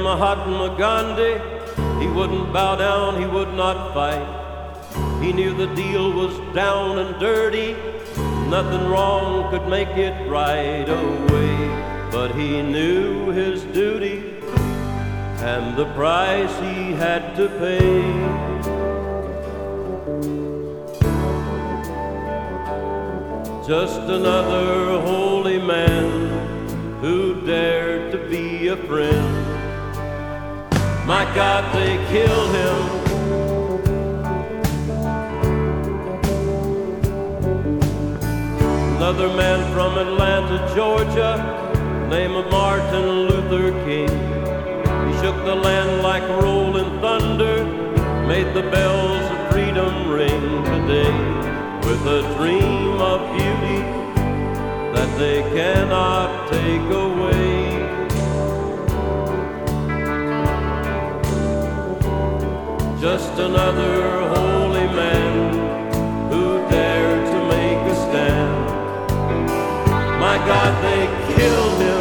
Mahatma Gandhi. He wouldn't bow down, he would not fight. He knew the deal was down and dirty. Nothing wrong could make it right away. But he knew his duty and the price he had to pay. Just another holy man who dared to be a friend. My God, they killed him. Another man from Atlanta, Georgia, name of Martin Luther King. He shook the land like rolling thunder, made the bells of freedom ring today, with a dream of beauty that they cannot take away. Just another holy man who dared to make a stand. My God, they killed him.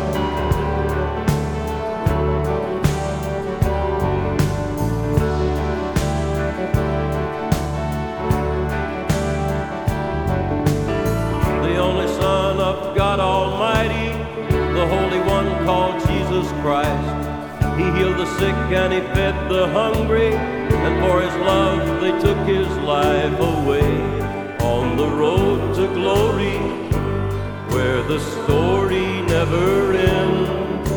The only Son of God Almighty, the Holy One called Jesus Christ. He healed the sick and he fed the hungry, and for his love they took his life away. On the road to glory, where the story never ends.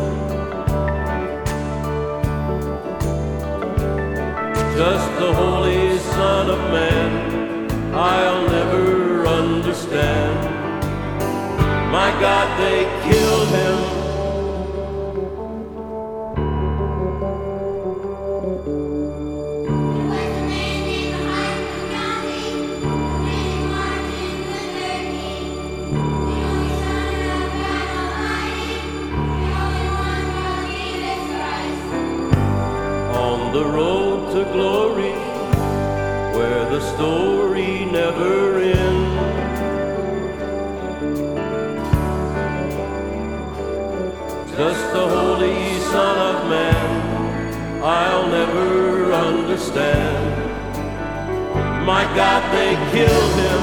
Just the Holy Son of Man, I'll never understand. My God, they killed him. The road to glory, where the story never ends. Just the Holy Son of Man, I'll never understand. My God, they killed him.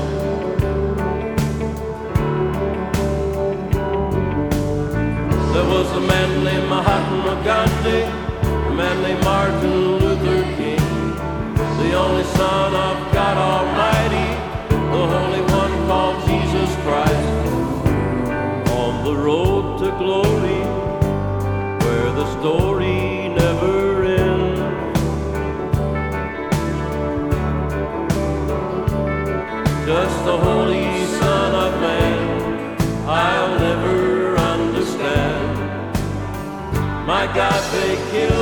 There was a man named Mahatma Gandhi, a man named Martin Luther King, the only Son of God Almighty, the Holy One called Jesus Christ. On the road to glory, where the story never ends. Just the Holy Son of Man, I'll never understand. My God, they killed